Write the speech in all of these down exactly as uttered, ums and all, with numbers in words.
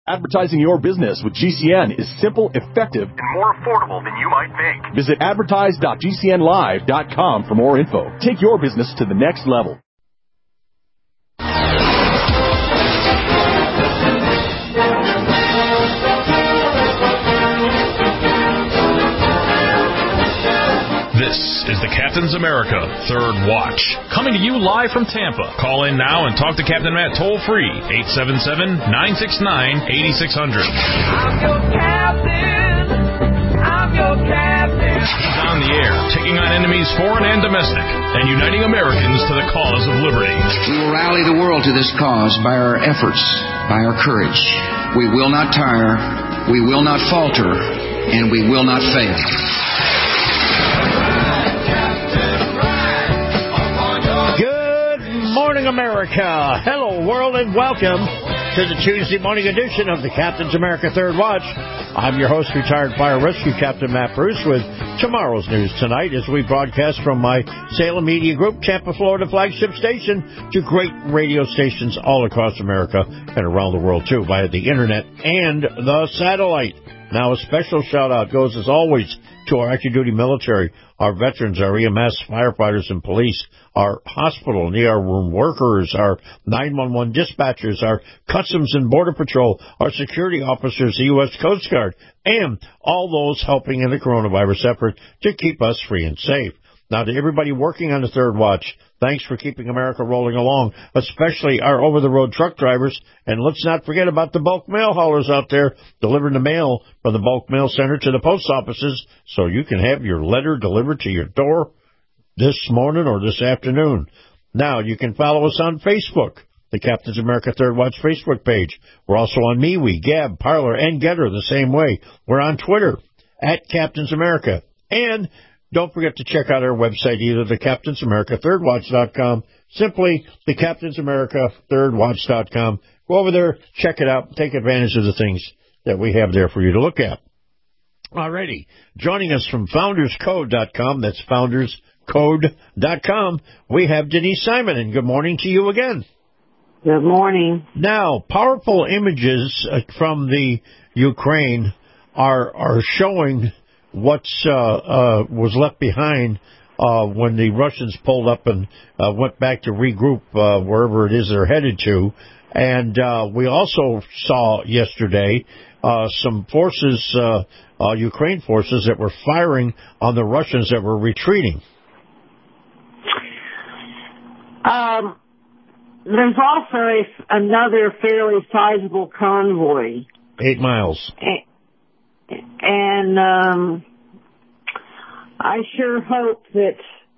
Advertising your business with G C N is simple, effective, and more affordable than you might think. Visit advertise dot g c n live dot com for more info. Take your business to the next level. This is the Captain's America Third Watch, coming to you live from Tampa. Call in now and talk to Captain Matt toll-free, eight seven seven, nine six nine, eight six zero zero. I'm your captain. I'm your captain. He's on the air, taking on enemies foreign and domestic, and uniting Americans to the cause of liberty. We will rally the world to this cause by our efforts, by our courage. We will not tire, we will not falter, and we will not fail. Morning, America. Hello, world, and welcome to the Tuesday morning edition of the Captain's America Third Watch. I'm your host, retired fire rescue Captain Matt Bruce, with tomorrow's news tonight as we broadcast from my Salem Media Group, Tampa, Florida flagship station to great radio stations all across America and around the world, too, via the internet and the satellite. Now, a special shout-out goes, as always, to our active duty military, our veterans, our E M S, firefighters, and police, our hospital and E R room workers, our nine one one dispatchers, our Customs and Border Patrol, our security officers, the U S Coast Guard, and all those helping in the coronavirus effort to keep us free and safe. Now, to everybody working on the Third Watch, thanks for keeping America rolling along, especially our over-the-road truck drivers. And let's not forget about the bulk mail haulers out there delivering the mail from the bulk mail center to the post offices so you can have your letter delivered to your door this morning or this afternoon. Now, you can follow us on Facebook, the Captain's America Third Watch Facebook page. We're also on MeWe, Gab, Parler, and Getter the same way. We're on Twitter, at Captain's America. And don't forget to check out our website, either the Captain's America Third Watch dot com, simply the Captain's America Third Watch dot com. Go over there, check it out, take advantage of the things that we have there for you to look at. Alrighty, joining us from Founders Code dot com, that's Founders Code dot com, we have Denise Simon, and good morning to you again. Good morning. Now, powerful images from the Ukraine are are showing what's uh, uh, was left behind uh, when the Russians pulled up and uh, went back to regroup uh, wherever it is they're headed to. And uh, we also saw yesterday uh, some forces, uh, uh, Ukraine forces, that were firing on the Russians that were retreating. Um, there's also a, another fairly sizable convoy. Eight miles. And, And um, I sure hope that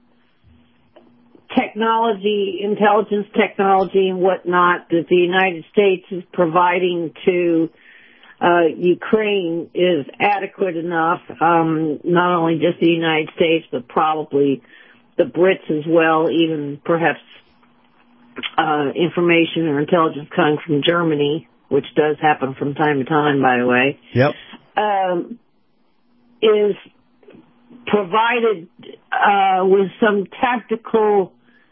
technology, intelligence technology and whatnot that the United States is providing to uh, Ukraine is adequate enough, um, not only just the United States, but probably the Brits as well, even perhaps uh, information or intelligence coming from Germany, which does happen from time to time, by the way. Yep. Um, is provided uh, with some tactical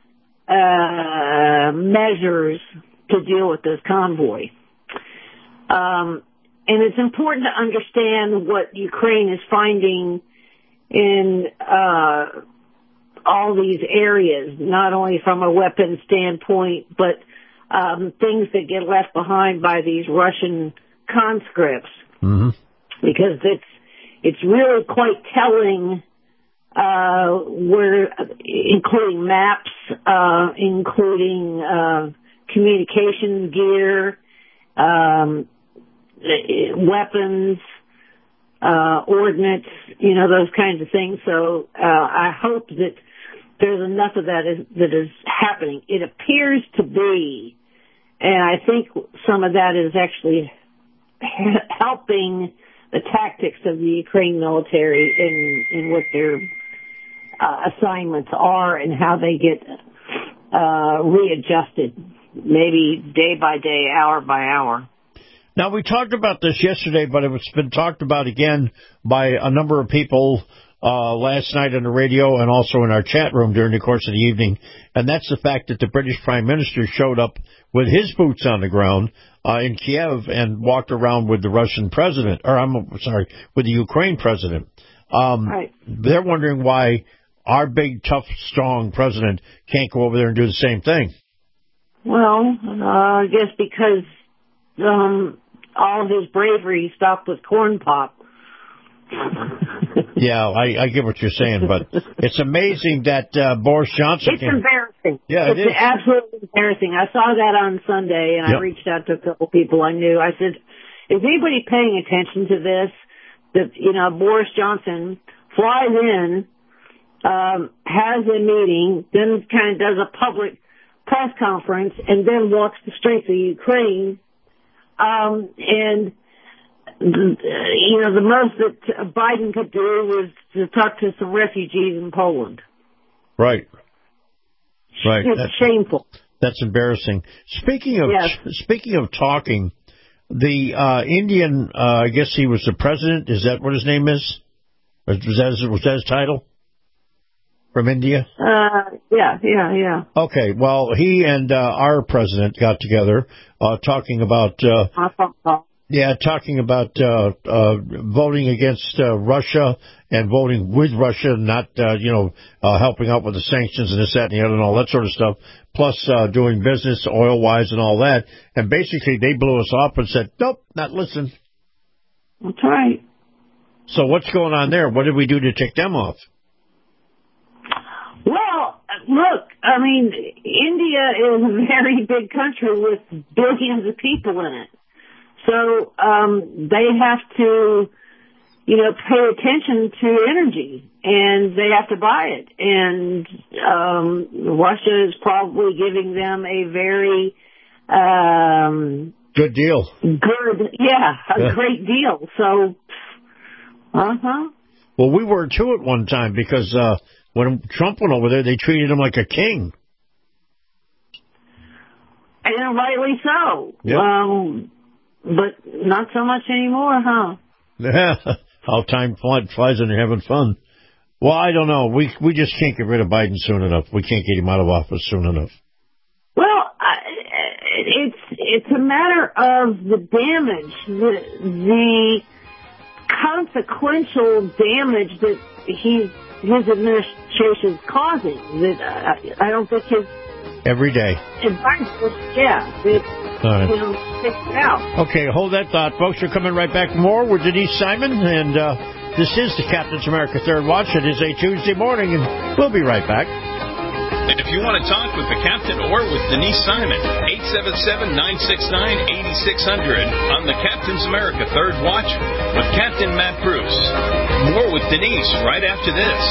uh, measures to deal with this convoy. Um, and it's important to understand what Ukraine is finding in uh, all these areas, not only from a weapon standpoint, but um, things that get left behind by these Russian conscripts. Mm-hmm. Because it's it's really quite telling, uh, where, including maps, uh, including uh, communication gear, um, weapons, uh, ordnance, you know, those kinds of things. So uh, I hope that there's enough of that is, that is happening. It appears to be, and I think some of that is actually helping the tactics of the Ukraine military in, in what their uh, assignments are and how they get uh, readjusted, maybe day by day, hour by hour. Now, we talked about this yesterday, but it's been talked about again by a number of people uh, last night on the radio and also in our chat room during the course of the evening, and that's the fact that the British Prime Minister showed up with his boots on the ground uh, in Kiev and walked around with the Russian president, or I'm sorry, with the Ukraine president. Um, right. They're wondering why our big, tough, strong president can't go over there and do the same thing. Well, uh, I guess because um, all of his bravery stopped with corn pop. Yeah, I, I get what you're saying, but it's amazing that uh, Boris Johnson... It's can... embarrassing. Yeah, it's it is. absolutely embarrassing. I saw that on Sunday, and yep. I reached out to a couple people I knew. I said, is anybody paying attention to this? That, you know, Boris Johnson flies in, um, has a meeting, then kind of does a public press conference, and then walks the streets of Ukraine. Um, and... You know, the most that Biden could do was to talk to some refugees in Poland. Right. Right. It's that's, shameful. That's embarrassing. Speaking of yes. speaking of talking, the uh, Indian, uh, I guess he was the president. Is that what his name is? Was that, was that his title? From India? Uh, yeah, yeah, yeah. Okay. Well, he and uh, our president got together uh, talking about. Uh, Yeah, talking about uh, uh, voting against uh, Russia and voting with Russia, not, uh, you know, uh, helping out with the sanctions and this, that, and the other and all that sort of stuff, plus uh, doing business oil-wise and all that. And basically they blew us off and said, nope, not listening. That's right. So what's going on there? What did we do to tick them off? Well, look, I mean, India is a very big country with billions of people in it. So um, they have to, you know, pay attention to energy, and they have to buy it. And um, Russia is probably giving them a very um, good deal. Good, yeah, a yeah. great deal. So, uh huh. Well, we were too at one time because uh, when Trump went over there, they treated him like a king. And rightly so. Yep. Um, But not so much anymore, huh? Yeah, how time flies when you're having fun. Well, I don't know. We we just can't get rid of Biden soon enough. We can't get him out of office soon enough. Well, I, it's it's a matter of the damage, the the consequential damage that he his administration is causing. That I, I don't think his every day. Advice was yeah. It, Right. You know, check it out. Okay, hold that thought, folks. We're coming right back more with Denise Simon, and uh, this is the Captain's America Third Watch. It is a Tuesday morning, and we'll be right back. And if you want to talk with the Captain or with Denise Simon, eight seven seven, nine six nine, eight six zero zero on the Captain's America Third Watch with Captain Matt Bruce. More with Denise right after this.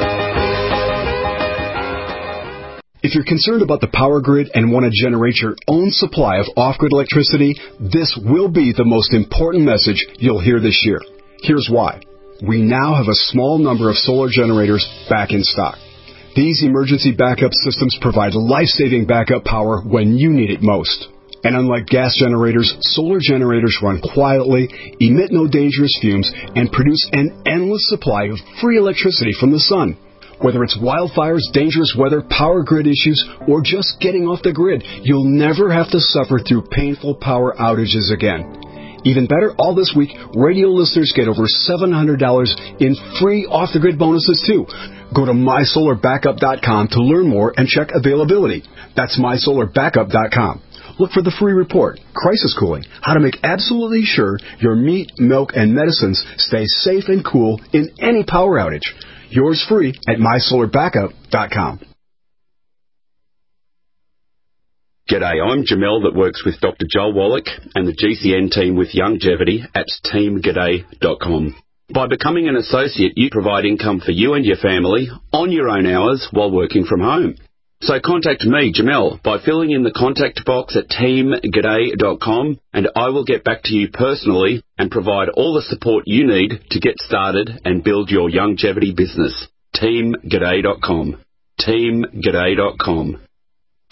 If you're concerned about the power grid and want to generate your own supply of off-grid electricity, this will be the most important message you'll hear this year. Here's why. We now have a small number of solar generators back in stock. These emergency backup systems provide life-saving backup power when you need it most. And unlike gas generators, solar generators run quietly, emit no dangerous fumes, and produce an endless supply of free electricity from the sun. Whether it's wildfires, dangerous weather, power grid issues, or just getting off the grid, you'll never have to suffer through painful power outages again. Even better, all this week, radio listeners get over seven hundred dollars in free off-the-grid bonuses, too. Go to my solar backup dot com to learn more and check availability. That's my solar backup dot com. Look for the free report, Crisis Cooling, how to make absolutely sure your meat, milk, and medicines stay safe and cool in any power outage. Yours free at my solar backup dot com. G'day, I'm Jamel that works with Doctor Joel Wallach and the G C N team with Longevity at team g'day dot com. By becoming an associate, you provide income for you and your family on your own hours while working from home. So contact me, Jamel, by filling in the contact box at team g'day dot com, and I will get back to you personally and provide all the support you need to get started and build your longevity business. team g'day dot com. team g'day dot com.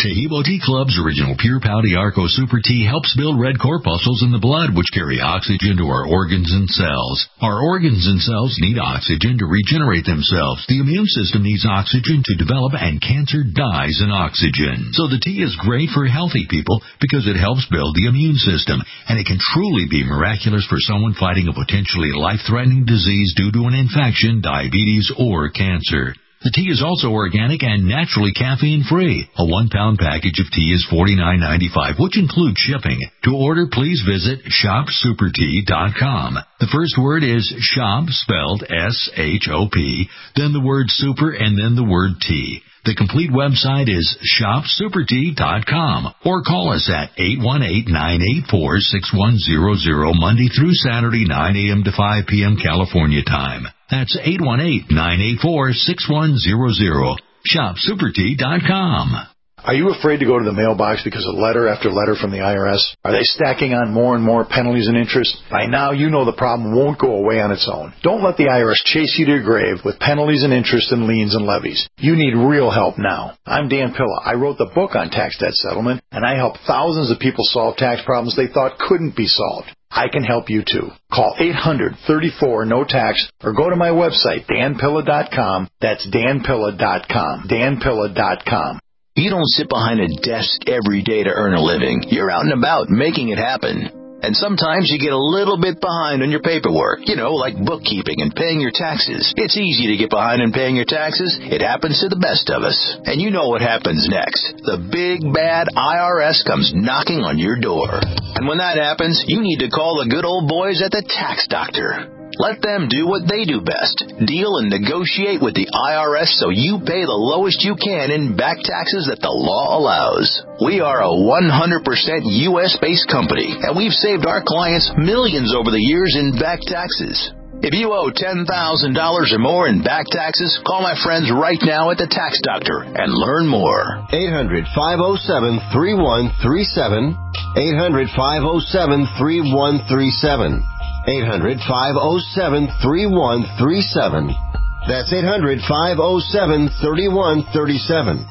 Tahibo Tea Club's original Pure Pau Arco Super Tea helps build red corpuscles in the blood, which carry oxygen to our organs and cells. Our organs and cells need oxygen to regenerate themselves. The immune system needs oxygen to develop, and cancer dies in oxygen. So the tea is great for healthy people because it helps build the immune system, and it can truly be miraculous for someone fighting a potentially life-threatening disease due to an infection, diabetes, or cancer. The tea is also organic and naturally caffeine-free. A one-pound package of tea is forty-nine ninety-five, which includes shipping. To order, please visit shop super tea dot com. The first word is shop, spelled S H O P, then the word super, and then the word tea. The complete website is shop super tea dot com, or call us at eight one eight, nine eight four, six one zero zero Monday through Saturday, nine a.m. to five p.m. California time. That's eight one eight, nine eight four, six one zero zero. shop super tea dot com. Are you afraid to go to the mailbox because of letter after letter from the I R S? Are they stacking on more and more penalties and interest? By now, you know the problem won't go away on its own. Don't let the I R S chase you to your grave with penalties and interest and liens and levies. You need real help now. I'm Dan Pilla. I wrote the book on tax debt settlement, and I help thousands of people solve tax problems they thought couldn't be solved. I can help you too. Call eight hundred, thirty-four, no tax or go to my website, dan pilla dot com. That's dan pilla dot com. dan pilla dot com. You don't sit behind a desk every day to earn a living. You're out and about making it happen. And sometimes you get a little bit behind on your paperwork, you know, like bookkeeping and paying your taxes. It's easy to get behind in paying your taxes. It happens to the best of us. And you know what happens next. The big, bad I R S comes knocking on your door. And when that happens, you need to call the good old boys at the Tax Doctor. Let them do what they do best. Deal and negotiate with the I R S so you pay the lowest you can in back taxes that the law allows. We are a one hundred percent U S-based company, and we've saved our clients millions over the years in back taxes. If you owe ten thousand dollars or more in back taxes, call my friends right now at the Tax Doctor and learn more. eight hundred, five oh seven, three one three seven. eight hundred, five oh seven, three one three seven. eight hundred, five oh seven, three one three seven. That's eight hundred, five oh seven, three one three seven.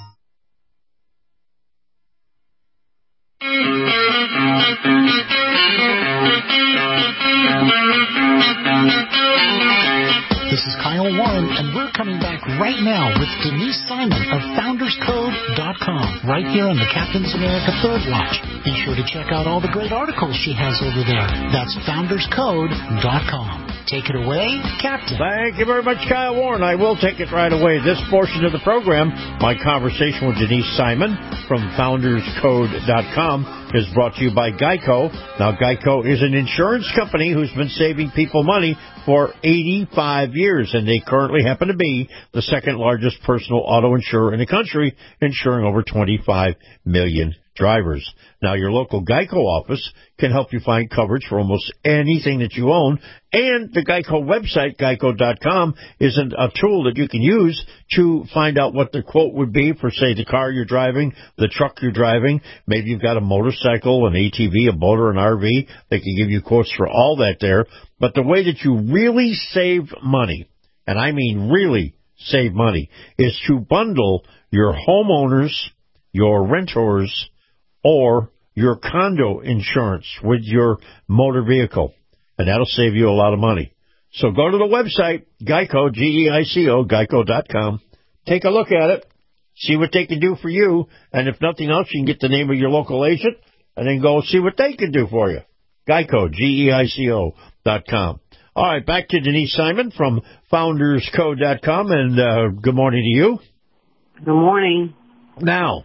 This is Kyle Warren, and we're coming back right now with Denise Simon of founders code dot com, right here on the Captain's America Third Watch. Be sure to check out all the great articles she has over there. That's founders code dot com. Take it away, Captain. Thank you very much, Kyle Warren. I will take it right away. This portion of the program, my conversation with Denise Simon from founders code dot com, is brought to you by Geico. Now, Geico is an insurance company who's been saving people money for eighty-five years, and they currently happen to be the second largest personal auto insurer in the country, insuring over twenty-five million drivers. Now, your local Geico office can help you find coverage for almost anything that you own, and the Geico website, geico dot com, is an, a tool that you can use to find out what the quote would be for, say, the car you're driving, the truck you're driving. Maybe you've got a motorcycle, an A T V, a boat, or an R V. They can give you quotes for all that there. But the way that you really save money, and I mean really save money, is to bundle your homeowners, your renters, or your condo insurance with your motor vehicle, and that'll save you a lot of money. So go to the website, Geico, G E I C O, geico dot com. Take a look at it, see what they can do for you, and if nothing else, you can get the name of your local agent, and then go see what they can do for you. Geico, G E I C O dot com. All right, back to Denise Simon from founders code dot com, and uh, good morning to you. Good morning. Now,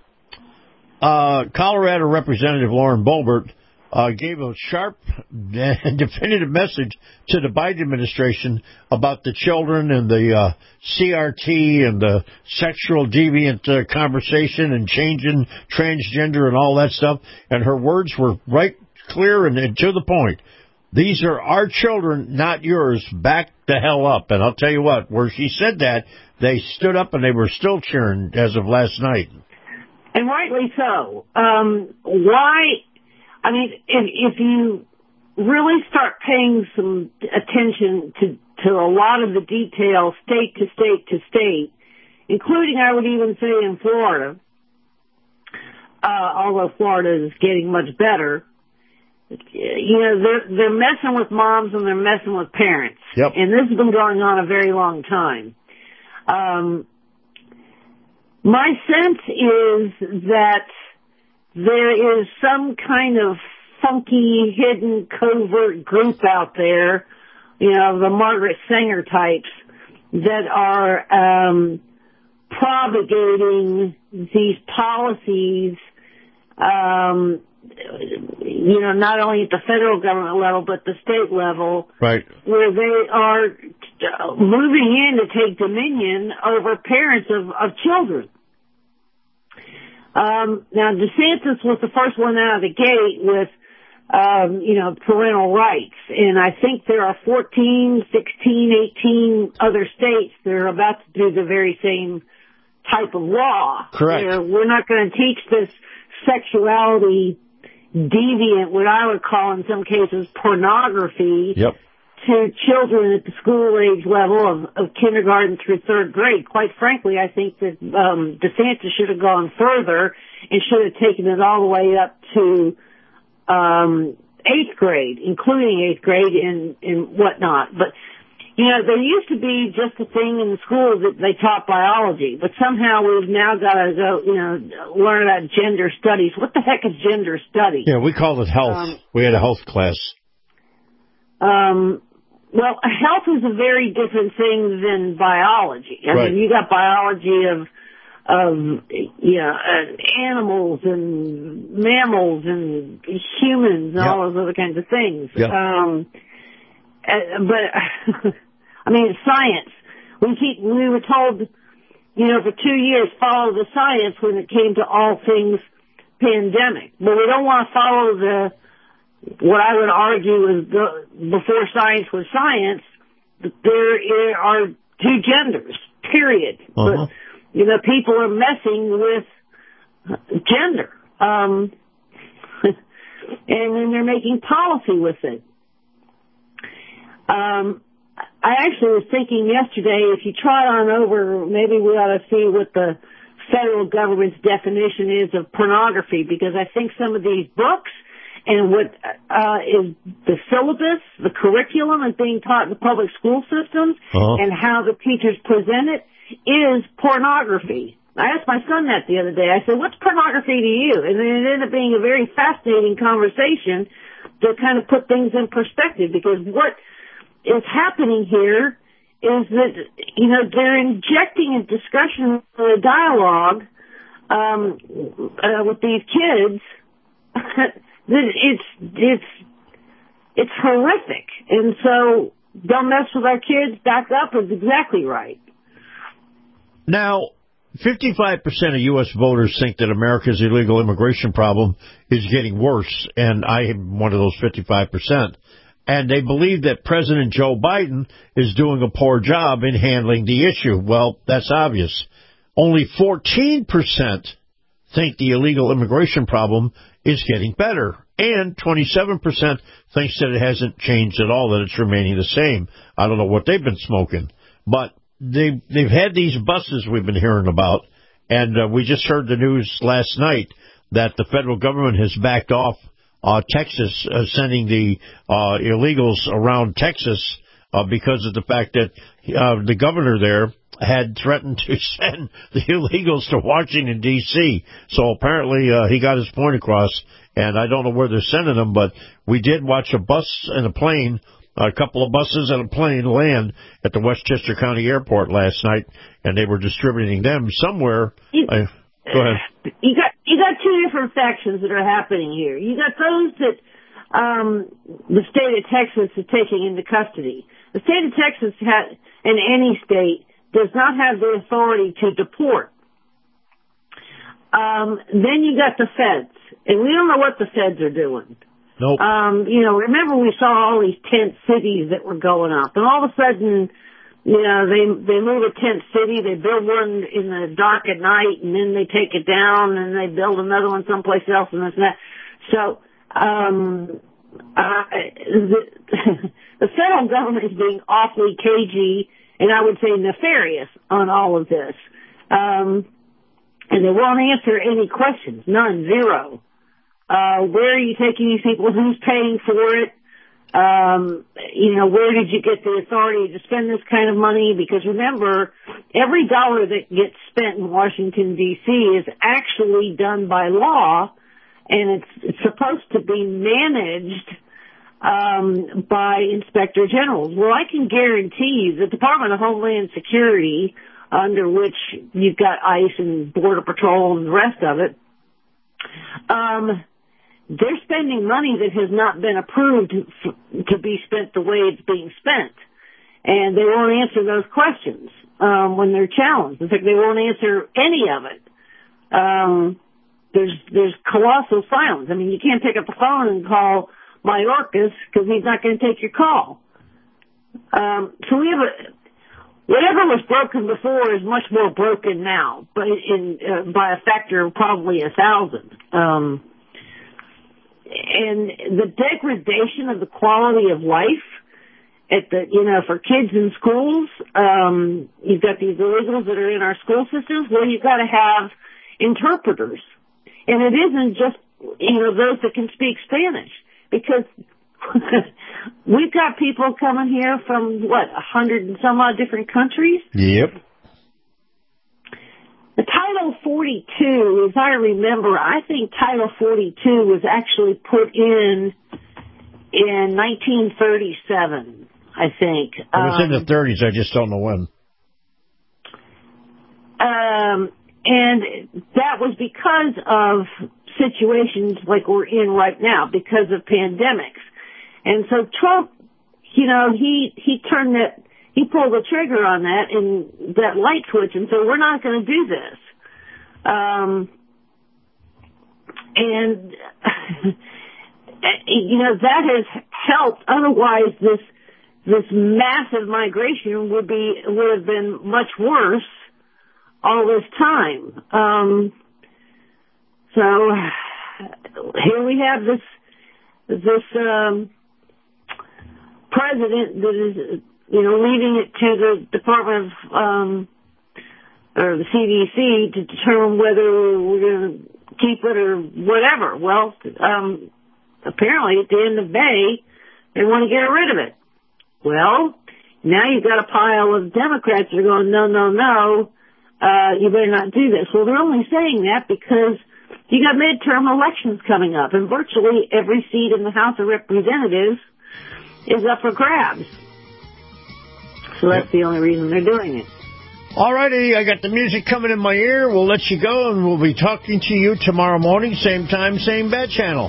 Uh, Colorado Representative Lauren Boebert uh, gave a sharp and definitive message to the Biden administration about the children and the uh, C R T and the sexual deviant uh, conversation and changing transgender and all that stuff. And her words were right clear and, and to the point. These are our children, not yours. Back the hell up. And I'll tell you what, where she said that, they stood up and they were still cheering as of last night. And rightly so. Um, why? I mean, if, if you really start paying some attention to, to a lot of the details, state to state to state, including, I would even say, in Florida, uh, although Florida is getting much better. You know, they're, they're messing with moms and they're messing with parents. Yep. And this has been going on a very long time. Um, my sense is that there is some kind of funky, hidden, covert group out there, you know, the Margaret Sanger types, that are um, propagating these policies, um, you know, not only at the federal government level, but the state level, right, where they are moving in to take dominion over parents of, of children. Um, now, DeSantis was the first one out of the gate with, um, you know, parental rights. And I think there are fourteen, sixteen, eighteen other states that are about to do the very same type of law. Correct. Where we're not going to teach this sexuality deviant, what I would call in some cases pornography, yep, to children at the school age level of, of kindergarten through third grade. Quite frankly, I think that um, DeSantis should have gone further and should have taken it all the way up to um, eighth grade, including eighth grade and, and whatnot. But, you know, there used to be just a thing in the schools that they taught biology, but somehow we've now got to go, you know, learn about gender studies. What the heck is gender studies? Yeah, we called it health. Um, we had a health class. Um, well, health is a very different thing than biology. I right. mean, you got biology of, of, you know, uh, animals and mammals and humans and yep. all those other kinds of things. Yep. Um, uh, but, I mean, science. We keep, we were told, you know, for two years, follow the science when it came to all things pandemic. But we don't want to follow the, what I would argue is the, before science was science, there are two genders, period. Uh-huh. But, you know, people are messing with gender. Um, and then they're making policy with it. Um, I actually was thinking yesterday, if you trot on over, maybe we ought to see what the federal government's definition is of pornography, because I think some of these books and what uh, is the syllabus, the curriculum is being taught in the public school systems, uh-huh. and how the teachers present it is pornography. I asked my son that the other day. I said, what's pornography to you? And then it ended up being a very fascinating conversation to kind of put things in perspective, because what is happening here is that, you know, they're injecting a discussion or a dialogue um, uh, with these kids that it's it's it's horrific. And so don't mess with our kids, back up is exactly right. Now, fifty-five percent of U S voters think that America's illegal immigration problem is getting worse, and I am one of those fifty-five percent. And they believe that President Joe Biden is doing a poor job in handling the issue. Well, that's obvious. Only fourteen percent think the illegal immigration problem is getting better, and twenty-seven percent thinks that it hasn't changed at all, that it's remaining the same. I don't know what they've been smoking, but they, they've had these buses we've been hearing about, and uh, we just heard the news last night that the federal government has backed off Uh, Texas, uh, sending the uh, illegals around Texas uh, because of the fact that uh, the governor there had threatened to send the illegals to Washington, D C So apparently uh, he got his point across, and I don't know where they're sending them, but we did watch a bus and a plane, a couple of buses and a plane land at the Westchester County Airport last night, and they were distributing them somewhere. Uh, go ahead. You got you got two different factions that are happening here. You got those that um, the state of Texas is taking into custody. The state of Texas, ha- and any state, does not have the authority to deport. Um, then you got the feds, and we don't know what the feds are doing. Nope. Um, you know, remember we saw all these tent cities that were going up, and all of a sudden, you know, they they move a tent city, they build one in the dark at night, and then they take it down, and they build another one someplace else, and this and that. So, um, uh, the, the federal government is being awfully cagey, and I would say nefarious on all of this. Um, And they won't answer any questions. None. Zero. Uh, where are you taking these people? Who's paying for it? Um, you know, where did you get the authority to spend this kind of money? Because remember, every dollar that gets spent in Washington, D C is actually done by law, and it's, it's supposed to be managed um, by inspector generals. Well, I can guarantee you the Department of Homeland Security, under which you've got ICE and Border Patrol and the rest of it, um, they're spending money that has not been approved to be spent the way it's being spent. And they won't answer those questions um, when they're challenged. In fact, they won't answer any of it. Um, there's there's colossal silence. I mean, you can't pick up the phone and call Mayorkas because he's not going to take your call. Um, so we have a... Whatever was broken before is much more broken now, but in, uh, by a factor of probably a thousand. Um, and the degradation of the quality of life at the, you know, for kids in schools, um, you've got these illegals that are in our school systems. Well, you've got to have interpreters. And it isn't just, you know, those that can speak Spanish, because we've got people coming here from, what, a hundred and some odd different countries? Yep. The Title forty-two, as I remember, I think Title forty-two was actually put in in nineteen thirty-seven, I think. It was um, in the thirties, I just don't know when. Um, and that was because of situations like we're in right now, because of pandemics. And so Trump, you know, he, he turned that, he pulled the trigger on that and that light switch, and so we're not going to do this. Um, and, you know, that has helped. Otherwise, this, this massive migration would be, would have been much worse all this time. Um, so here we have this, this, um, president that is, you know, leaving it to the Department of, um, or the C D C to determine whether we're going to keep it or whatever. Well, um, apparently at the end of May, they want to get rid of it. Well, now you've got a pile of Democrats that are going, no, no, no, uh, you better not do this. Well, they're only saying that because you got midterm elections coming up, and virtually every seat in the House of Representatives is up for grabs. So that's the only reason they're doing it. All righty, I got the music coming in my ear. We'll let you go, and we'll be talking to you tomorrow morning, same time, same bad channel.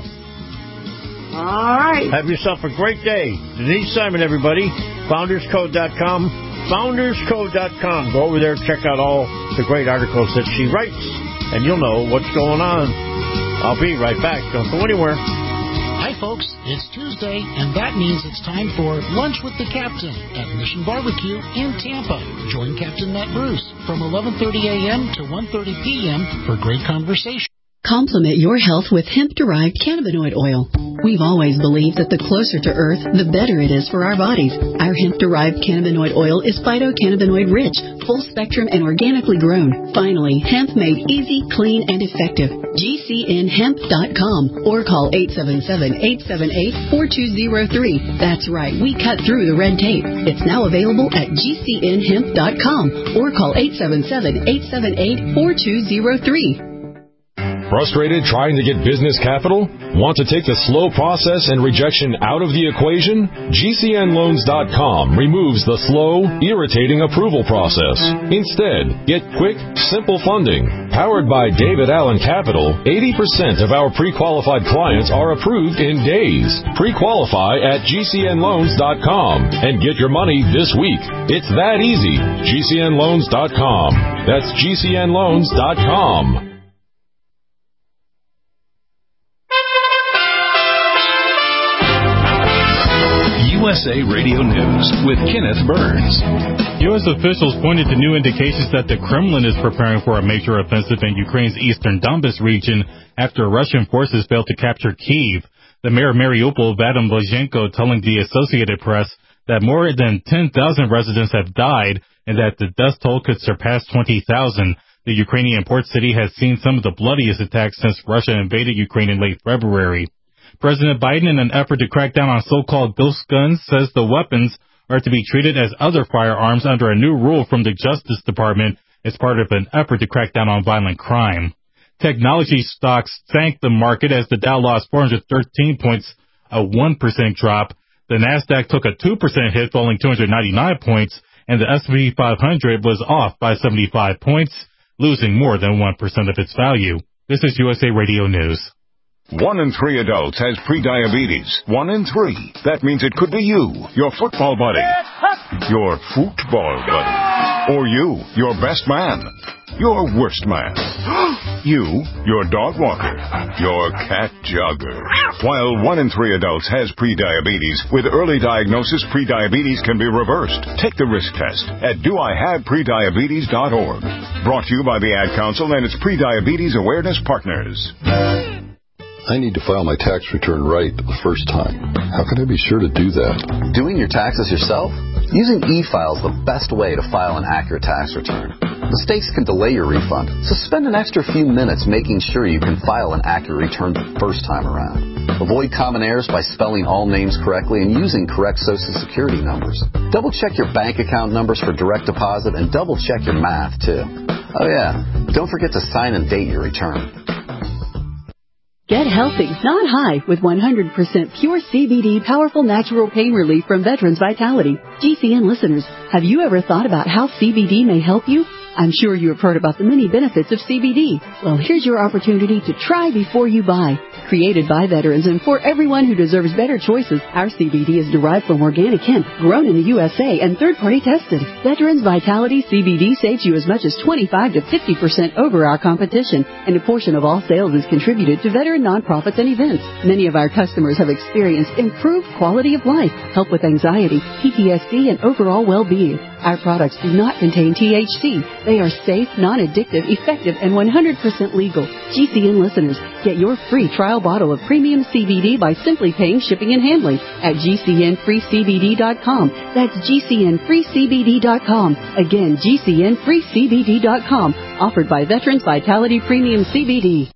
All right. Have yourself a great day. Denise Simon, everybody. Founders Code dot com. Founders Code dot com. Go over there, check out all the great articles that she writes, and you'll know what's going on. I'll be right back. Don't go anywhere. Hi, folks. It's Tuesday, and that means it's time for Lunch with the Captain at Mission Barbecue in Tampa. Join Captain Matt Bruce from eleven thirty a.m. to one thirty p.m. for great conversation. Complement your health with hemp-derived cannabinoid oil. We've always believed that the closer to Earth, the better it is for our bodies. Our hemp-derived cannabinoid oil is phytocannabinoid-rich, full-spectrum, and organically grown. Finally, hemp made easy, clean, and effective. G C N hemp dot com or call eight seven seven, eight seven eight, four two zero three. That's right, we cut through the red tape. It's now available at G C N hemp dot com or call eight seven seven, eight seven eight, four two zero three. Frustrated trying to get business capital? Want to take the slow process and rejection out of the equation? G C N loans dot com removes the slow, irritating approval process. Instead, get quick, simple funding. Powered by David Allen Capital, eighty percent of our pre-qualified clients are approved in days. Pre-qualify at G C N loans dot com and get your money this week. It's that easy. G C N loans dot com. That's G C N loans dot com. U S A Radio News with Kenneth Burns. U S officials pointed to new indications that the Kremlin is preparing for a major offensive in Ukraine's eastern Donbas region after Russian forces failed to capture Kyiv. The mayor of Mariupol, Vadim Blazhenko, telling the Associated Press that more than ten thousand residents have died and that the death toll could surpass twenty thousand. The Ukrainian port city has seen some of the bloodiest attacks since Russia invaded Ukraine in late February. President Biden, in an effort to crack down on so-called ghost guns, says the weapons are to be treated as other firearms under a new rule from the Justice Department as part of an effort to crack down on violent crime. Technology stocks sank the market as the Dow lost four hundred thirteen points, a one percent drop. The Nasdaq took a two percent hit, falling two hundred ninety-nine points, and the S and P five hundred was off by seventy-five points, losing more than one percent of its value. This is U S A Radio News. One in three adults has prediabetes. One in three. That means it could be you, your football buddy, your football buddy, or you, your best man, your worst man, you, your dog walker, your cat jogger. While one in three adults has prediabetes, with early diagnosis, prediabetes can be reversed. Take the risk test at do I have prediabetes dot org. Brought to you by the Ad Council and its Prediabetes Awareness Partners. I need to file my tax return right the first time. How can I be sure to do that? Doing your taxes yourself? Using e-file is the best way to file an accurate tax return. Mistakes can delay your refund, so spend an extra few minutes making sure you can file an accurate return the first time around. Avoid common errors by spelling all names correctly and using correct Social Security numbers. Double-check your bank account numbers for direct deposit and double-check your math, too. Oh, yeah, don't forget to sign and date your return. Get healthy, not high, with one hundred percent pure C B D powerful natural pain relief from Veterans Vitality. G C N listeners, have you ever thought about how C B D may help you? I'm sure you have heard about the many benefits of C B D. Well, here's your opportunity to try before you buy. Created by veterans and for everyone who deserves better choices, our C B D is derived from organic hemp, grown in the U S A and third-party tested. Veterans Vitality C B D saves you as much as twenty-five to fifty percent over our competition, and a portion of all sales is contributed to veteran nonprofits and events. Many of our customers have experienced improved quality of life, help with anxiety, P T S D, and overall well-being. Our products do not contain T H C. They are safe, non-addictive, effective, and one hundred percent legal. G C N listeners, get your free trial bottle of premium C B D by simply paying shipping and handling at G C N free C B D dot com. That's G C N free C B D dot com. Again, G C N free C B D dot com. Offered by Veterans Vitality Premium C B D.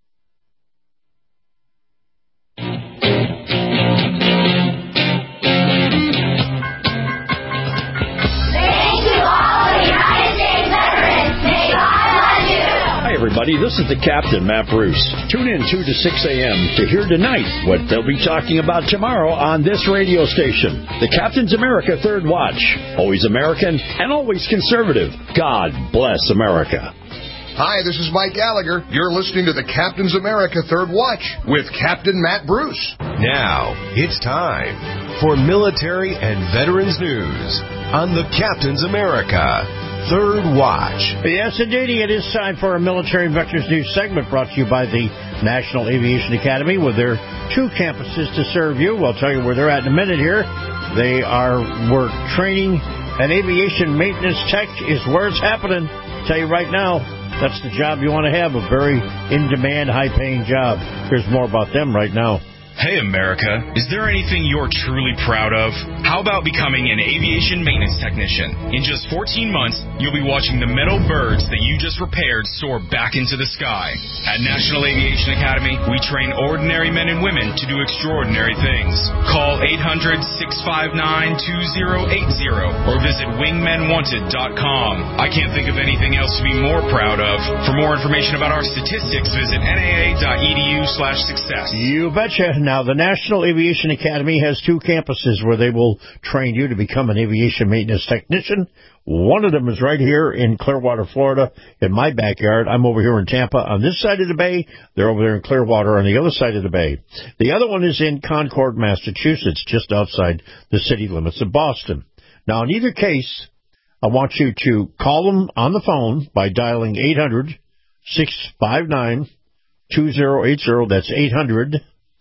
Everybody, this is the Captain, Matt Bruce. Tune in two to six a.m. to hear tonight what they'll be talking about tomorrow on this radio station. The Captain's America Third Watch. Always American and always conservative. God bless America. Hi, this is Mike Gallagher. You're listening to the Captain's America Third Watch with Captain Matt Bruce. Now, it's time for military and veterans news on the Captain's America Third Watch. Yes, indeed, it is time for our Military and Veterans News segment brought to you by the National Aviation Academy with their two campuses to serve you. We'll tell you where they're at in a minute here. They are, we're training an aviation maintenance tech is where it's happening. I'll tell you right now, that's the job you want to have, a very in-demand, high-paying job. Here's more about them right now. Hey, America, is there anything you're truly proud of? How about becoming an aviation maintenance technician? In just fourteen months, you'll be watching the metal birds that you just repaired soar back into the sky. At National Aviation Academy, we train ordinary men and women to do extraordinary things. Call eight hundred, six five nine, two zero eight zero or visit wingmen wanted dot com. I can't think of anything else to be more proud of. For more information about our statistics, visit N A A dot E D U slash success. You betcha. Now, the National Aviation Academy has two campuses where they will train you to become an aviation maintenance technician. One of them is right here in Clearwater, Florida, in my backyard. I'm over here in Tampa on this side of the bay. They're over there in Clearwater on the other side of the bay. The other one is in Concord, Massachusetts, just outside the city limits of Boston. Now, in either case, I want you to call them on the phone by dialing eight hundred, six five nine, two zero eight zero. That's eight hundred,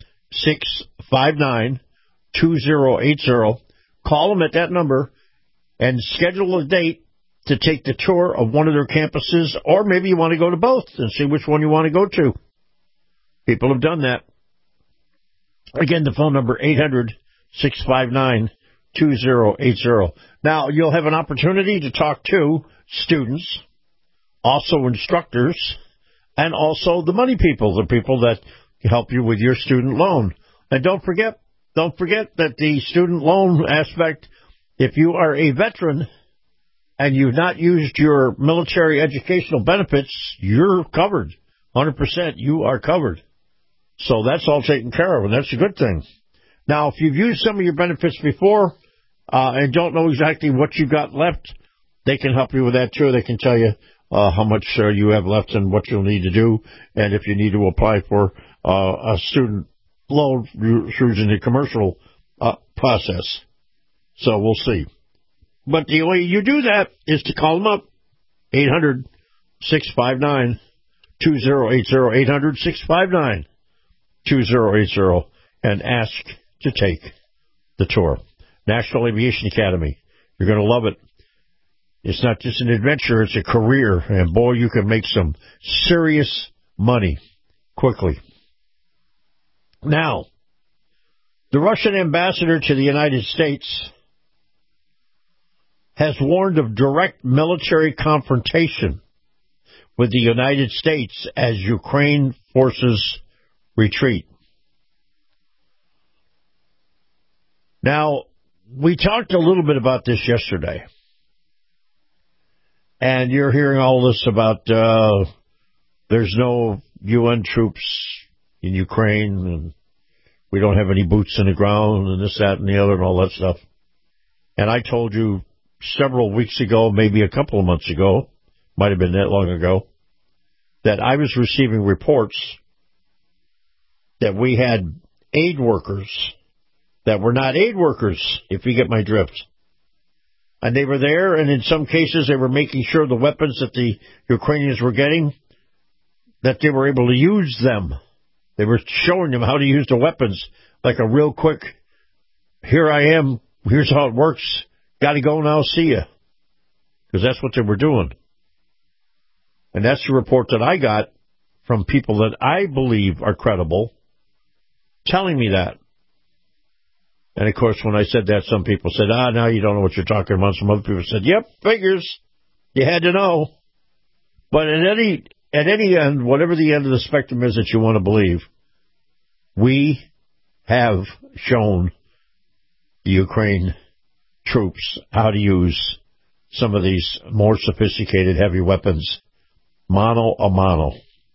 six five nine, two zero eight zero. Call them at that number and schedule a date to take the tour of one of their campuses, or maybe you want to go to both and see which one you want to go to. People have done that. Again, the phone number, eight hundred, six five nine, two zero eight zero. Now, you'll have an opportunity to talk to students also instructors, and also the money people, the people that help you with your student loan. And don't forget, don't forget that the student loan aspect, if you are a veteran and you've not used your military educational benefits, you're covered. one hundred percent you are covered. So that's all taken care of, and that's a good thing. Now, if you've used some of your benefits before uh, and don't know exactly what you've got left, they can help you with that, too. They can tell you uh, how much uh, you have left and what you'll need to do, and if you need to apply for uh, a student loan through the commercial uh, process. So we'll see. But the way you do that is to call them up, eight hundred, six five nine, two zero eight zero, eight hundred, six five nine, two zero eight zero, and ask to take the tour. National Aviation Academy. You're going to love it. It's not just an adventure, it's a career, and boy, you can make some serious money quickly. Now, the Russian ambassador to the United States has warned of direct military confrontation with the United States as Ukraine forces retreat. Now, we talked a little bit about this yesterday. And you're hearing all this about uh, there's no U N troops in Ukraine, and we don't have any boots in the ground, and this, that, and the other, and all that stuff. And I told you several weeks ago, maybe a couple of months ago, might have been that long ago, that I was receiving reports that we had aid workers that were not aid workers, if you get my drift. And they were there, and in some cases they were making sure the weapons that the Ukrainians were getting, that they were able to use them. They were showing them how to use the weapons, like a real quick, here I am, here's how it works, got to go now, see ya. Because that's what they were doing. And that's the report that I got from people that I believe are credible, telling me that. And, of course, when I said that, some people said, ah, now you don't know what you're talking about. Some other people said, yep, figures. You had to know. But at any at any end, whatever the end of the spectrum is that you want to believe, we have shown the Ukraine troops how to use some of these more sophisticated heavy weapons, mano a mano.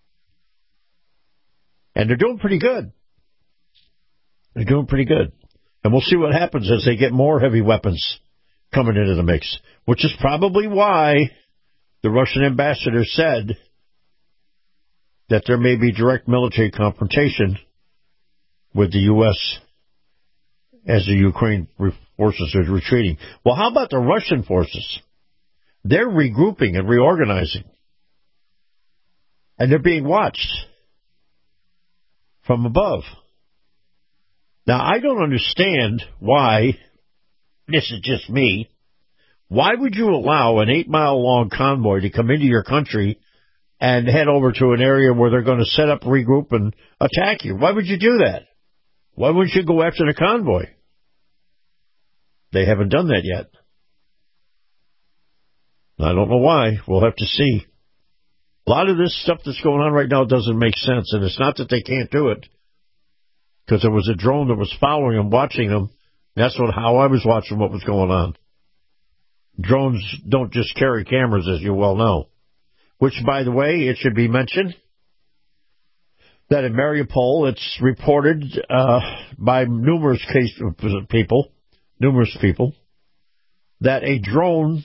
And they're doing pretty good. They're doing pretty good. And we'll see what happens as they get more heavy weapons coming into the mix, which is probably why the Russian ambassador said that there may be direct military confrontation with the U S as the Ukraine forces are retreating. Well, how about the Russian forces? They're regrouping and reorganizing. And they're being watched from above. Now, I don't understand why, this is just me, why would you allow an eight-mile-long convoy to come into your country and head over to an area where they're going to set up, regroup, and attack you? Why would you do that? Why wouldn't you go after the convoy? They haven't done that yet. I don't know why. We'll have to see. A lot of this stuff that's going on right now doesn't make sense, and it's not that they can't do it. Because there was a drone that was following them, watching them. That's what how I was watching what was going on. Drones don't just carry cameras, as you well know. Which, by the way, it should be mentioned that in Mariupol, it's reported uh, by numerous case people, numerous people, that a drone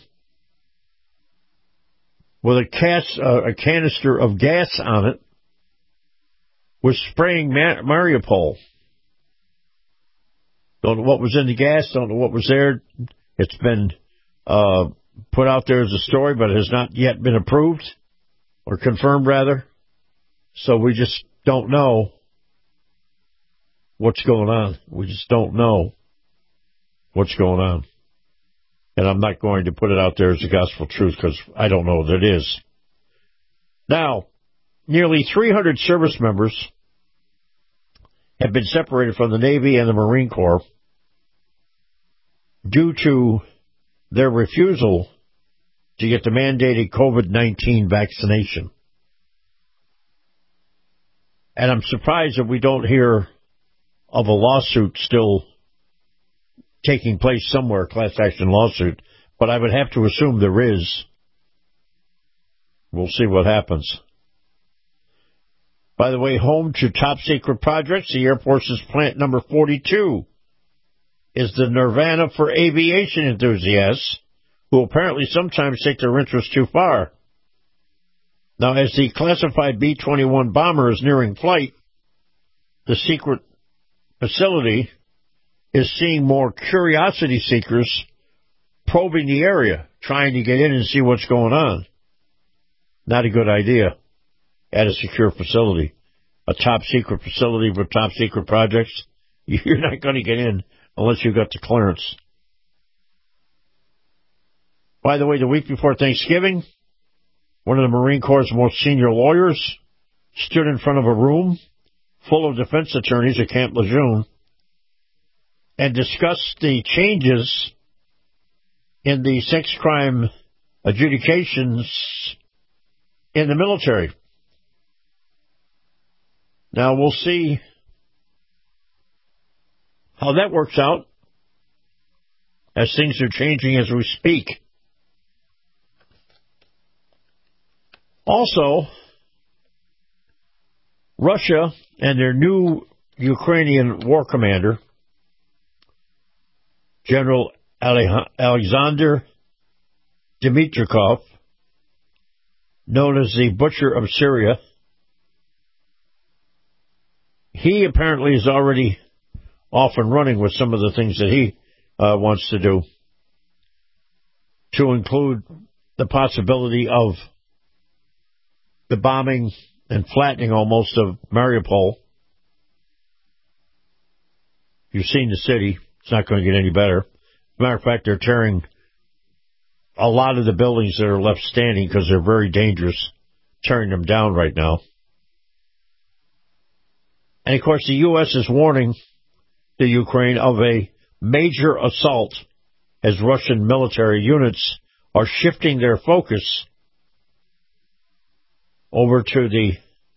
with a, cas- uh, a canister of gas on it was spraying Ma- Mariupol. Don't know what was in the gas, don't know what was there. It's been uh, put out there as a story, but it has not yet been approved, or confirmed, rather. So we just don't know what's going on. We just don't know what's going on. And I'm not going to put it out there as a gospel truth, because I don't know that it is. Now, nearly three hundred service members have been separated from the Navy and the Marine Corps due to their refusal to get the mandated COVID nineteen vaccination. And I'm surprised that we don't hear of a lawsuit still taking place somewhere, class action lawsuit, but I would have to assume there is. We'll see what happens. By the way, home to top secret projects, the Air Force's plant number forty-two is the nirvana for aviation enthusiasts who apparently sometimes take their interests too far. Now, as the classified B twenty-one bomber is nearing flight, the secret facility is seeing more curiosity seekers probing the area, trying to get in and see what's going on. Not a good idea at a secure facility. A top secret facility with top secret projects, you're not going to get in unless you've got the clearance. By the way, the week before Thanksgiving, one of the Marine Corps' most senior lawyers stood in front of a room full of defense attorneys at Camp Lejeune and discussed the changes in the sex crime adjudications in the military. Now, we'll see how that works out as things are changing as we speak. Also, Russia and their new Ukrainian war commander, General Alexander Dmitrikov, known as the Butcher of Syria, he apparently is already off and running with some of the things that he uh, wants to do, to include the possibility of the bombing and flattening almost of Mariupol. You've seen the city. It's not going to get any better. As a matter of fact, they're tearing a lot of the buildings that are left standing because they're very dangerous, tearing them down right now. And, of course, the U S is warning the Ukraine of a major assault as Russian military units are shifting their focus over to the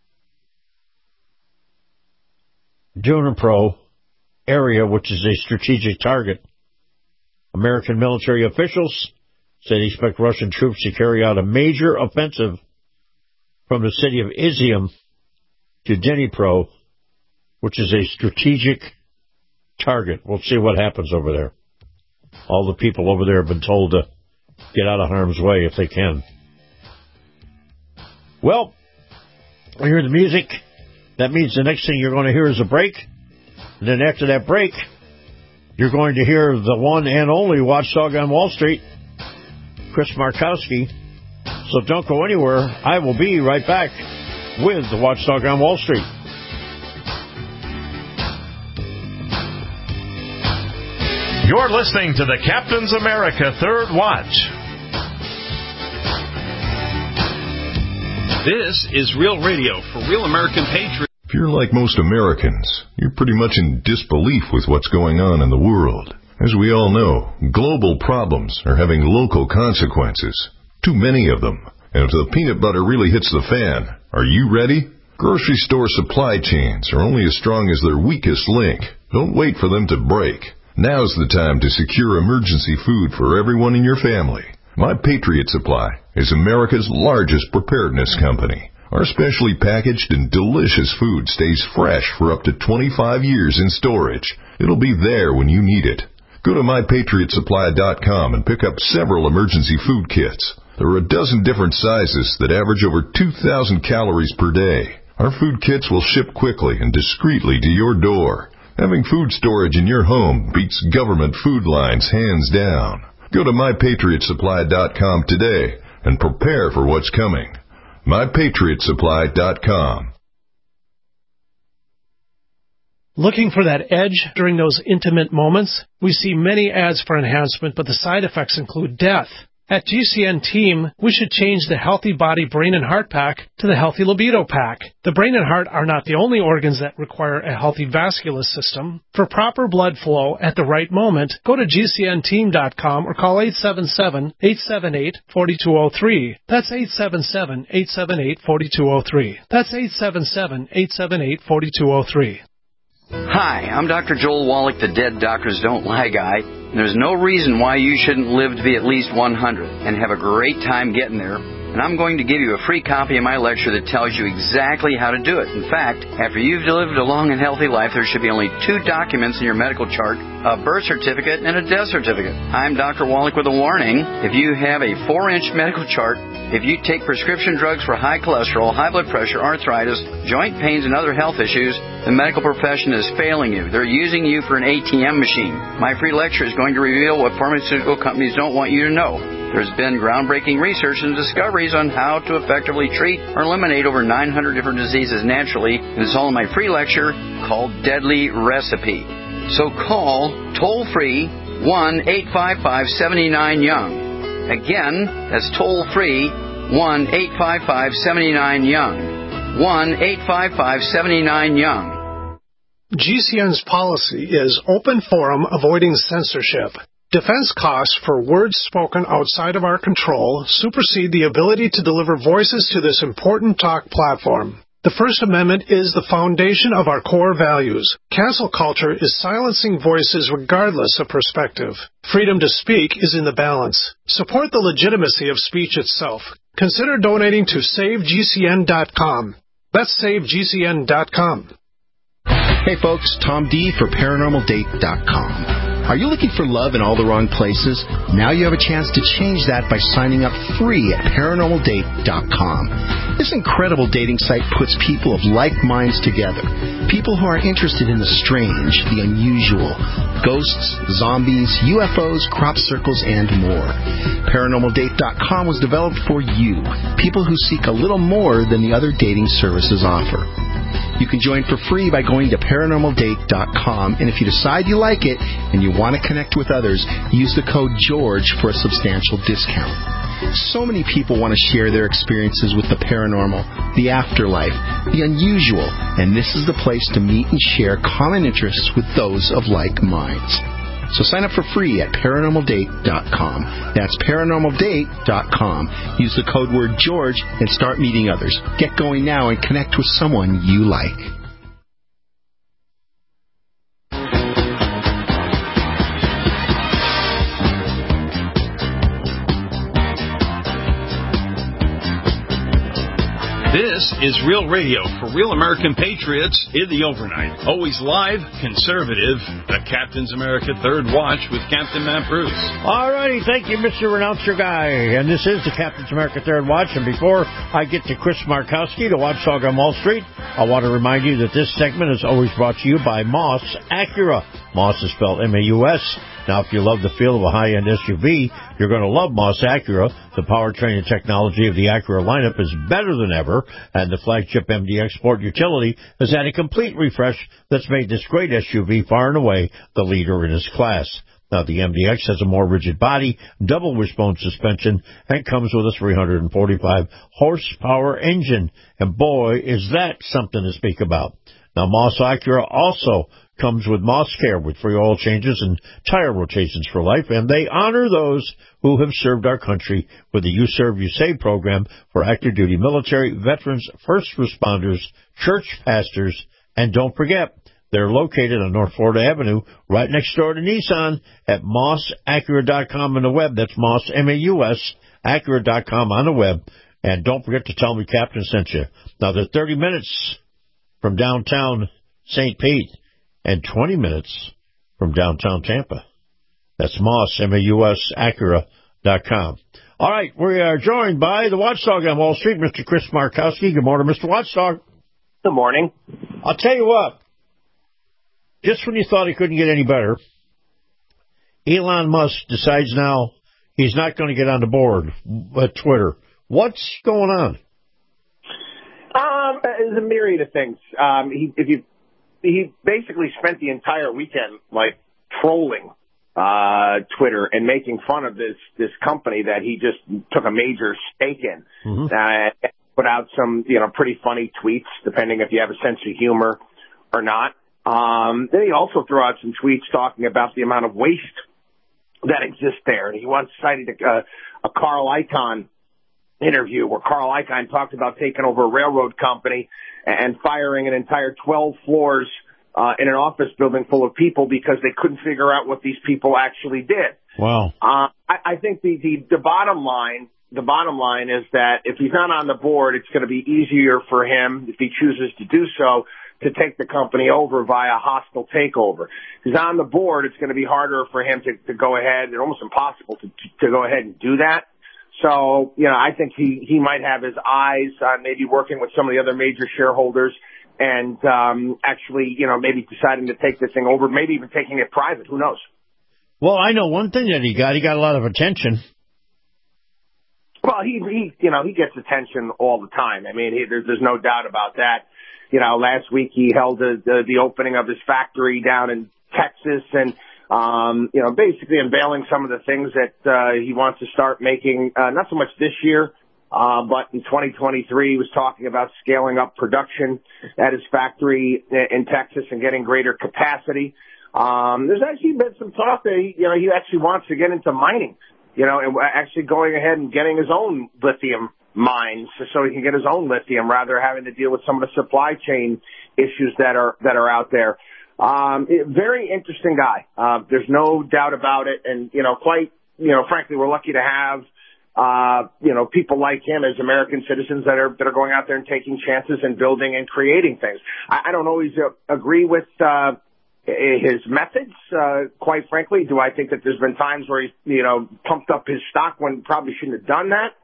Dnipro area, which is a strategic target. American military officials say they expect Russian troops to carry out a major offensive from the city of Izium to Dnipro, which is a strategic target. We'll see what happens over there. All the people over there have been told to get out of harm's way if they can. Well, we hear the music. That means the next thing you're going to hear is a break. And then after that break, you're going to hear the one and only Watchdog on Wall Street, Chris Markowski. So don't go anywhere. I will be right back with the Watchdog on Wall Street. You're listening to the Captain's America Third Watch. This is Real Radio for real American patriots. If you're like most Americans, you're pretty much in disbelief with what's going on in the world. As we all know, global problems are having local consequences. Too many of them. And if the peanut butter really hits the fan, are you ready? Grocery store supply chains are only as strong as their weakest link. Don't wait for them to break. Now's the time to secure emergency food for everyone in your family. My Patriot Supply is America's largest preparedness company. Our specially packaged and delicious food stays fresh for up to twenty-five years in storage. It'll be there when you need it. Go to my patriot supply dot com and pick up several emergency food kits. There are a dozen different sizes that average over two thousand calories per day. Our food kits will ship quickly and discreetly to your door. Having food storage in your home beats government food lines hands down. Go to my patriot supply dot com today and prepare for what's coming. my patriot supply dot com. Looking for that edge during those intimate moments? We see many ads for enhancement, but the side effects include death. At G C N Team, we should change the Healthy Body, Brain, and Heart Pack to the Healthy Libido Pack. The brain and heart are not the only organs that require a healthy vascular system. For proper blood flow at the right moment, go to G C N team dot com or call eight seven seven, eight seven eight, four two zero three. That's eight seven seven, eight seven eight, four two zero three. That's eight seven seven, eight seven eight, four two zero three. Hi, I'm Doctor Joel Wallach, the Dead Doctors Don't Lie guy. There's no reason why you shouldn't live to be at least one hundred and have a great time getting there. And I'm going to give you a free copy of my lecture that tells you exactly how to do it. In fact, after you've lived a long and healthy life, there should be only two documents in your medical chart, a birth certificate and a death certificate. I'm Doctor Wallach with a warning. If you have a four-inch medical chart, if you take prescription drugs for high cholesterol, high blood pressure, arthritis, joint pains, and other health issues, the medical profession is failing you. They're using you for an A T M machine. My free lecture is going to reveal what pharmaceutical companies don't want you to know. There's been groundbreaking research and discoveries on how to effectively treat or eliminate over nine hundred different diseases naturally. And it's all in my free lecture called Deadly Recipe. So call toll-free one eight five five, seven nine, young. Again, that's toll-free one eight five five, seven nine, young. one eight five five, seven nine, young. G C N's policy is open forum, avoiding censorship. Defense costs for words spoken outside of our control supersede the ability to deliver voices to this important talk platform. The First Amendment is the foundation of our core values. Cancel culture is silencing voices regardless of perspective. Freedom to speak is in the balance. Support the legitimacy of speech itself. Consider donating to save G C N dot com. That's save G C N dot com. Hey folks, Tom D for paranormal date dot com. Are you looking for love in all the wrong places? Now you have a chance to change that by signing up free at paranormal date dot com. This incredible dating site puts people of like minds together. People who are interested in the strange, the unusual, ghosts, zombies, U F Os, crop circles, and more. paranormal date dot com was developed for you, people who seek a little more than the other dating services offer. You can join for free by going to paranormal date dot com, and if you decide you like it and you want to connect with others, use the code GEORGE for a substantial discount. So many people want to share their experiences with the paranormal, the afterlife, the unusual, and this is the place to meet and share common interests with those of like minds. So sign up for free at paranormal date dot com. That's paranormal date dot com. Use the code word George and start meeting others. Get going now and connect with someone you like. This is Real Radio for real American patriots in the overnight. Always live, conservative, the Captain's America Third Watch with Captain Matt Bruce. All righty, thank you, Mister Renouncer Guy. And this is the Captain's America Third Watch. And before I get to Chris Markowski, the watchdog on Wall Street, I want to remind you that this segment is always brought to you by Moss Acura. Moss is spelled M A U S. Now, if you love the feel of a high-end S U V, you're going to love Moss Acura. The powertrain and technology of the Acura lineup is better than ever, and the flagship M D X Sport Utility has had a complete refresh that's made this great S U V far and away the leader in its class. Now, the M D X has a more rigid body, double wishbone suspension, and comes with a three hundred forty-five horsepower engine. And boy, is that something to speak about. Now, Moss Acura also comes with Moss Care with free oil changes and tire rotations for life, and they honor those who have served our country with the You Serve, You Save program for active duty military, veterans, first responders, church pastors, and don't forget, they're located on North Florida Avenue, right next door to Nissan at moss acura dot com on the web. That's Moss, M A U S, acura dot com on the web. And don't forget to tell me Captain sent you. Now, they're thirty minutes from downtown Saint Pete and twenty minutes from downtown Tampa. That's Moss, M A U S, acura dot com. All right, we are joined by the watchdog on Wall Street, Mister Chris Markowski. Good morning, Mister Watchdog. Good morning. I'll tell you what. Just when you thought he couldn't get any better, Elon Musk decides now he's not going to get on the board at Twitter. What's going on? Um, there's a myriad of things. Um, he, if you, he basically spent the entire weekend like trolling uh, Twitter and making fun of this, this company that he just took a major stake in. Mm-hmm. Uh, put out some, you know, pretty funny tweets, depending if you have a sense of humor or not. Um, then he also threw out some tweets talking about the amount of waste that exists there. And he once cited a, a Carl Icahn interview where Carl Icahn talked about taking over a railroad company and firing an entire twelve floors Uh, in an office building full of people because they couldn't figure out what these people actually did. Wow. Uh, I, I think the, the, the bottom line, the bottom line is that if he's not on the board, it's going to be easier for him, if he chooses to do so, to take the company over via hostile takeover. If he's on the board, it's going to be harder for him to, to go ahead, and almost impossible to, to go ahead and do that. So, you know, I think he, he might have his eyes on maybe working with some of the other major shareholders and um, actually, you know, maybe deciding to take this thing over, maybe even taking it private. Who knows? Well, I know one thing that he got. He got a lot of attention. Well, he, he you know, he gets attention all the time. I mean, he, there's, there's no doubt about that. You know, last week he held the, the, the opening of his factory down in Texas and, um, you know, basically unveiling some of the things that uh, he wants to start making, uh, not so much this year, Uh, but in twenty twenty-three, he was talking about scaling up production at his factory in Texas and getting greater capacity. Um, there's actually been some talk that he, you know, he actually wants to get into mining, you know, and actually going ahead and getting his own lithium mines so he can get his own lithium rather than having to deal with some of the supply chain issues that are, that are out there. Um, very interesting guy. Uh, there's no doubt about it. And, you know, quite, you know, frankly, we're lucky to have Uh, you know, people like him as American citizens that are, that are going out there and taking chances and building and creating things. I, I don't always uh, agree with, uh, his methods, uh, quite frankly. Do I think that there's been times where he's, you know, pumped up his stock when probably shouldn't have done that?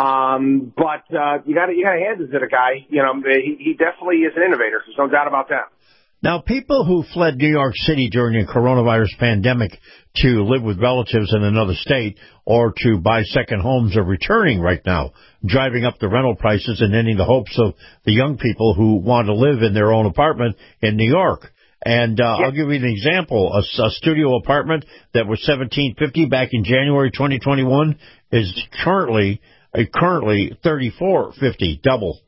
Um, but, uh, you gotta, you gotta hand it to the guy. You know, he, he definitely is an innovator. There's no doubt about that. Now, people who fled New York City during the coronavirus pandemic to live with relatives in another state or to buy second homes are returning right now, driving up the rental prices and ending the hopes of the young people who want to live in their own apartment in New York. And uh, yeah. I'll give you an example. A, a studio apartment that was seventeen fifty back in January twenty twenty-one is currently uh, currently thirty-four fifty, double.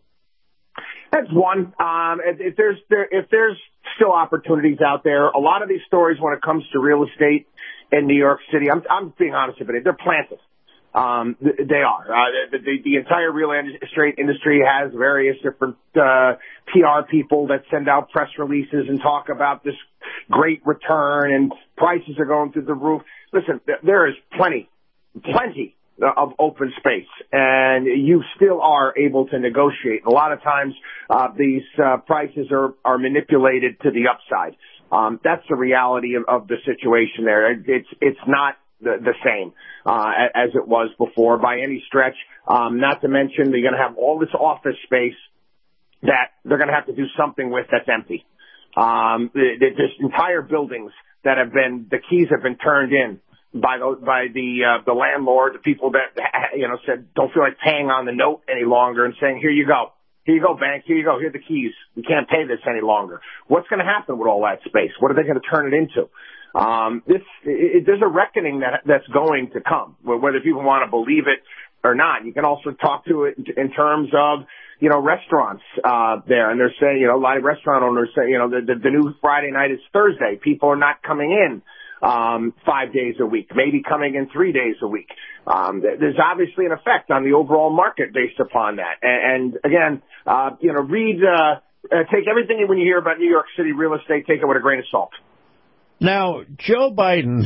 That's one. Um, if, if there's there, if there's still opportunities out there, a lot of these stories when it comes to real estate in New York City, I'm, I'm being honest with you, they're planted. Um, they are. Uh, the, the, the entire real estate industry has various different uh, P R people that send out press releases and talk about this great return and prices are going through the roof. Listen, there is plenty, plenty of open space, and you still are able to negotiate. A lot of times, uh, these uh, prices are, are manipulated to the upside. Um, that's the reality of, of the situation there. It's it's not the, the same uh, as it was before by any stretch. Um, not to mention, you're going to have all this office space that they're going to have to do something with that's empty. Um, there's entire buildings that have been, the keys have been turned in by the by the uh, the landlord, the people that, you know, said don't feel like paying on the note any longer and saying, here you go, here you go, bank, here you go, here are the keys. You can't pay this any longer. What's going to happen with all that space? What are they going to turn it into? Um, this it, there's a reckoning that that's going to come, whether people want to believe it or not. You can also talk to it in terms of, you know, restaurants uh there, and they're saying, you know, a lot of restaurant owners say, you know, the, the, the new Friday night is Thursday. People are not coming in um five days a week, maybe coming in three days a week. Um there's obviously an effect on the overall market based upon that. And, and again, uh you know, read uh, uh take everything when you hear about New York City real estate, take it with a grain of salt. Now, Joe Biden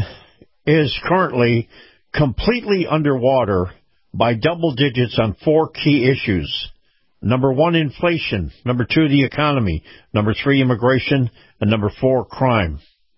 is currently completely underwater by double digits on four key issues. Number one, inflation. Number two, the economy. Number three, immigration. And number four, crime.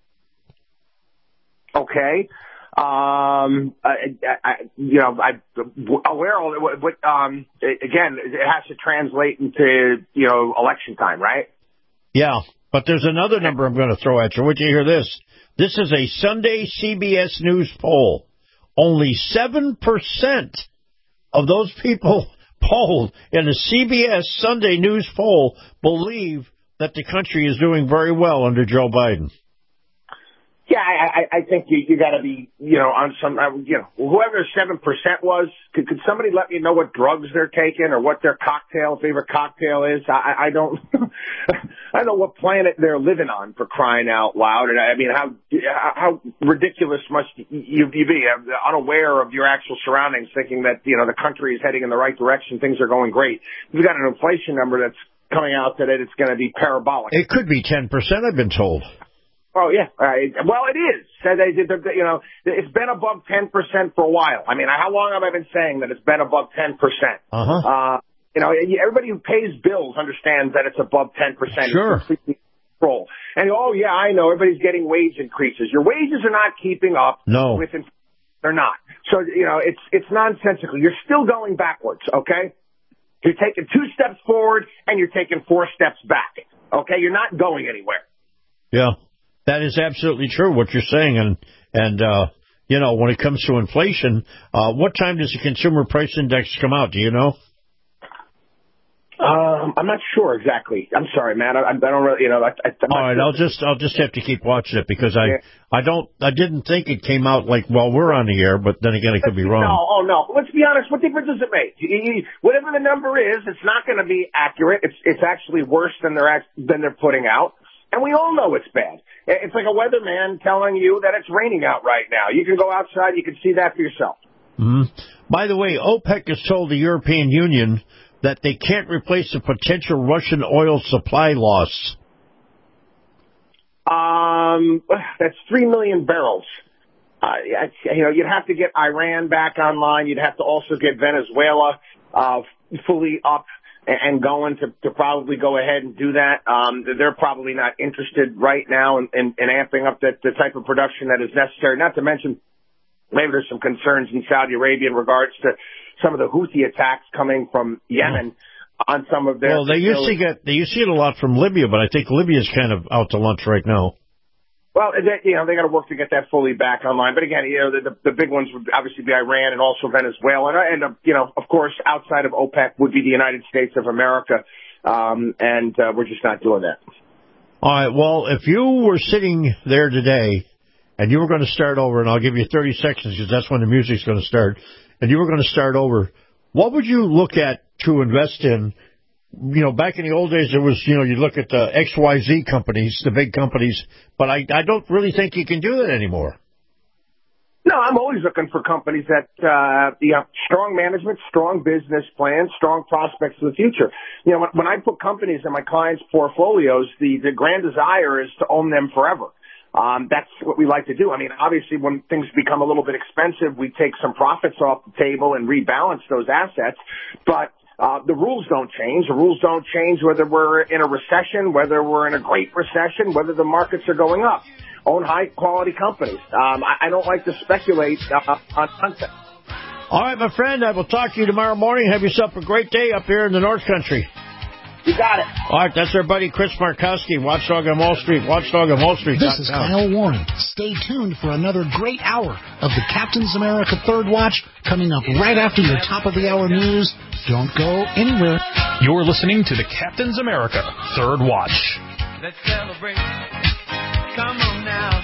Okay. Um, I, I, you know, I, aware of what, what, um, again, it has to translate into, you know, election time, right? Yeah. But there's another number I'm going to throw at you. Would you hear this? This is a Sunday C B S News poll. Only seven percent of those people polled in a C B S Sunday News poll believe that the country is doing very well under Joe Biden. Yeah, I, I think you, you got to be, you know, on some, you know, whoever seven percent was, could, could somebody let me know what drugs they're taking or what their cocktail, favorite cocktail is? I, I don't, I don't know what planet they're living on, for crying out loud. And I mean, how, how ridiculous must you, you be, unaware of your actual surroundings, thinking that, you know, the country is heading in the right direction, things are going great. You've got an inflation number that's coming out today that's going to be parabolic. It could be ten percent, I've been told. Oh, yeah. Uh, well, it is. They, they, they, you know, it's been above ten percent for a while. I mean, how long have I been saying that it's been above ten percent? Uh-huh. Uh, you know, everybody who pays bills understands that it's above ten percent. Sure. It's completely control. And, oh, yeah, I know, everybody's getting wage increases. Your wages are not keeping up. No. With inflation. They're not. So, you know, it's it's nonsensical. You're still going backwards, okay? You're taking two steps forward and you're taking four steps back, okay? You're not going anywhere. Yeah. That is absolutely true, what you're saying. And, and uh, you know, when it comes to inflation, uh, what time does the Consumer Price Index come out? Do you know? Um, I'm not sure exactly. I'm sorry, man. I, I don't really, you know. I, I, All right, sure. I'll just I'll just have to keep watching it because I yeah. I don't I didn't think it came out like while we're on the air, but then again, it could be wrong. No, oh no. Let's be honest. What difference does it make? You, you, whatever the number is, it's not going to be accurate. It's it's actually worse than they're than they're putting out, and we all know it's bad. It's like a weatherman telling you that it's raining out right now. You can go outside. You can see that for yourself. Mm-hmm. By the way, OPEC has told the European Union that they can't replace the potential Russian oil supply loss. Um, that's three million barrels. Uh, you know, you'd have to get Iran back online. You'd have to also get Venezuela uh, fully up and going to, to probably go ahead and do that. Um, they're probably not interested right now in, in, in amping up that the type of production that is necessary. Not to mention, maybe there's some concerns in Saudi Arabia in regards to some of the Houthi attacks coming from Yemen mm. on some of their. Well, they used to get they used to get a lot from Libya, but I think Libya's kind of out to lunch right now. Well, they, you know, they got to work to get that fully back online. But again, you know, the, the big ones would obviously be Iran and also Venezuela. And, and uh, you know, of course, outside of OPEC would be the United States of America. Um, and uh, we're just not doing that. All right. Well, if you were sitting there today and you were going to start over, and I'll give you thirty seconds because that's when the music's going to start, and you were going to start over, what would you look at to invest in? You know, back in the old days, there was, you know, you look at the X Y Z companies, the big companies, but I, I don't really think you can do that anymore. No, I'm always looking for companies that, uh, you know, strong management, strong business plans, strong prospects for the future. You know, when, when I put companies in my clients' portfolios, the, the grand desire is to own them forever. Um, that's what we like to do. I mean, obviously, when things become a little bit expensive, we take some profits off the table and rebalance those assets, but Uh, the rules don't change. The rules don't change whether we're in a recession, whether we're in a great recession, whether the markets are going up. Own high-quality companies. Um, I, I don't like to speculate uh, on content. All right, my friend, I will talk to you tomorrow morning. Have yourself a great day up here in the North Country. You got it. All right, that's our buddy Chris Markowski, Watchdog on Wall Street, Watchdog on Wall Street. This is Kyle Warren. Stay tuned for another great hour of the Captain's America Third Watch coming up right after your top-of-the-hour news. Don't go anywhere. You're listening to the Captain's America Third Watch. Let's celebrate. Come on now.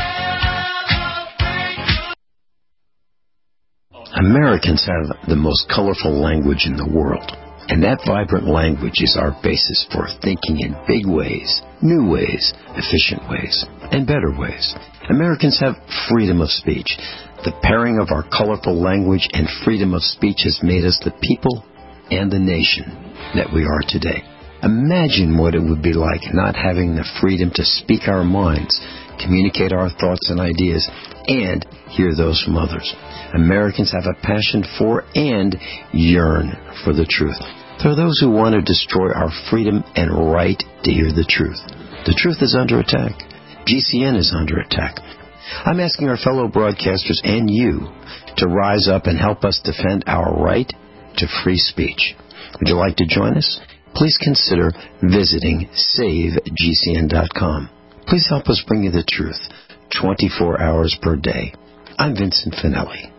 Americans have the most colorful language in the world. And that vibrant language is our basis for thinking in big ways, new ways, efficient ways, and better ways. Americans have freedom of speech. The pairing of our colorful language and freedom of speech has made us the people and the nation that we are today. Imagine what it would be like not having the freedom to speak our minds, communicate our thoughts and ideas, and hear those from others. Americans have a passion for and yearn for the truth. There are those who want to destroy our freedom and right to hear the truth. The truth is under attack. G C N is under attack. I'm asking our fellow broadcasters and you to rise up and help us defend our right to free speech. Would you like to join us? Please consider visiting save G C N dot com. Please help us bring you the truth twenty-four hours per day. I'm Vincent Finelli.